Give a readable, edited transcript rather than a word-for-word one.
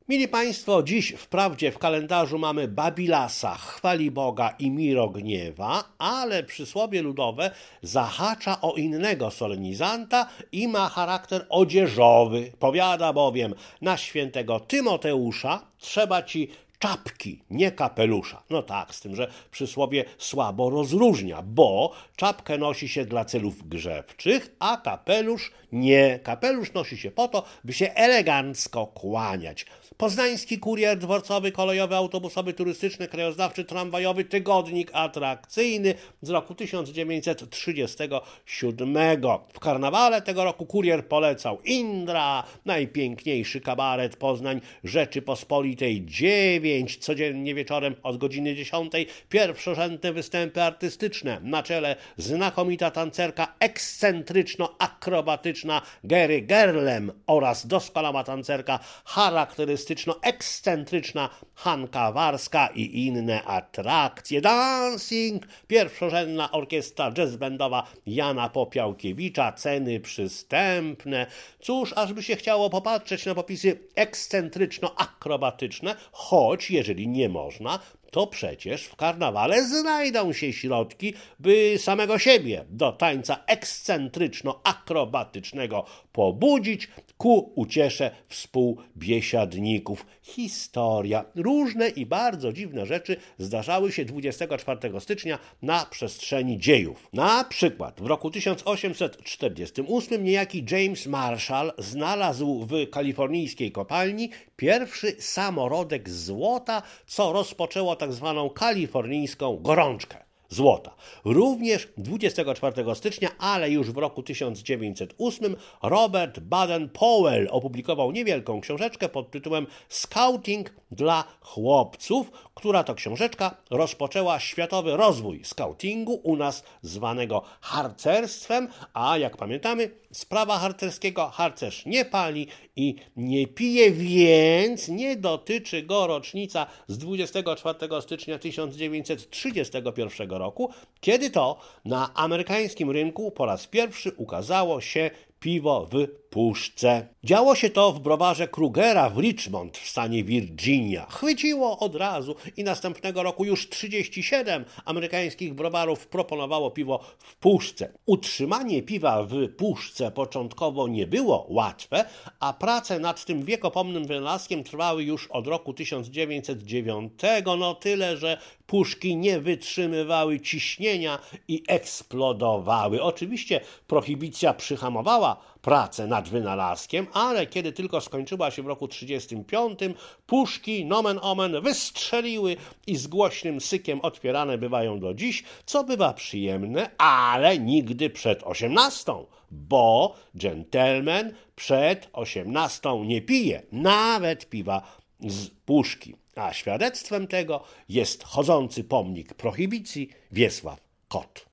Mili Państwo, dziś wprawdzie w kalendarzu mamy Babilasa, chwali Boga i Mirogniewa, ale przysłowie ludowe zahacza o innego solenizanta i ma charakter odzieżowy. Powiada bowiem: na świętego Tymoteusza trzeba ci czapki, nie kapelusza. No tak, z tym, że przysłowie słabo rozróżnia, bo czapkę nosi się dla celów grzewczych, a kapelusz nie. Kapelusz nosi się po to, by się elegancko kłaniać. Poznański kurier dworcowy, kolejowy, autobusowy, turystyczny, krajoznawczy, tramwajowy, tygodnik atrakcyjny z roku 1937. W karnawale tego roku kurier polecał Indra, najpiękniejszy kabaret Poznań Rzeczypospolitej 9, codziennie wieczorem od godziny 10, pierwszorzędne występy artystyczne, na czele znakomita tancerka ekscentryczno-akrobatyczna Geri Gerlem oraz doskonała tancerka charakterystyczno-ekscentryczna Hanka Warska i inne atrakcje. Dancing, pierwszorzędna orkiestra jazzbandowa Jana Popiałkiewicza, ceny przystępne. Cóż, aż by się chciało popatrzeć na popisy ekscentryczno-akrobatyczne, choć jeżeli nie można, to przecież w karnawale znajdą się środki, by samego siebie do tańca ekscentryczno-akrobatycznego pobudzić ku uciesze współbiesiadników. Historia. Różne i bardzo dziwne rzeczy zdarzały się 24 stycznia na przestrzeni dziejów. Na przykład w roku 1848 niejaki James Marshall znalazł w kalifornijskiej kopalni pierwszy samorodek złota, co rozpoczęło tak zwaną kalifornijską gorączkę złota. Również 24 stycznia, ale już w roku 1908 Robert Baden-Powell opublikował niewielką książeczkę pod tytułem Scouting dla chłopców, która to książeczka rozpoczęła światowy rozwój skautingu, u nas zwanego harcerstwem, a jak pamiętamy, sprawa harcerskiego: harcerz nie pali i nie pije, więc nie dotyczy go rocznica z 24 stycznia 1931 roku, kiedy to na amerykańskim rynku po raz pierwszy ukazało się piwo w puszce. Działo się to w browarze Krugera w Richmond w stanie Virginia. Chwyciło od razu i następnego roku już 37 amerykańskich browarów proponowało piwo w puszce. Utrzymanie piwa w puszce początkowo nie było łatwe, a prace nad tym wiekopomnym wynalazkiem trwały już od roku 1909. No tyle, że puszki nie wytrzymywały ciśnienia i eksplodowały. Oczywiście prohibicja przyhamowała pracę nad wynalazkiem, ale kiedy tylko skończyła się w roku 1935, puszki nomen omen wystrzeliły i z głośnym sykiem otwierane bywają do dziś, co bywa przyjemne, ale nigdy przed 18, bo dżentelmen przed 18 nie pije, nawet piwa z puszki. A świadectwem tego jest chodzący pomnik prohibicji Wiesław Kot.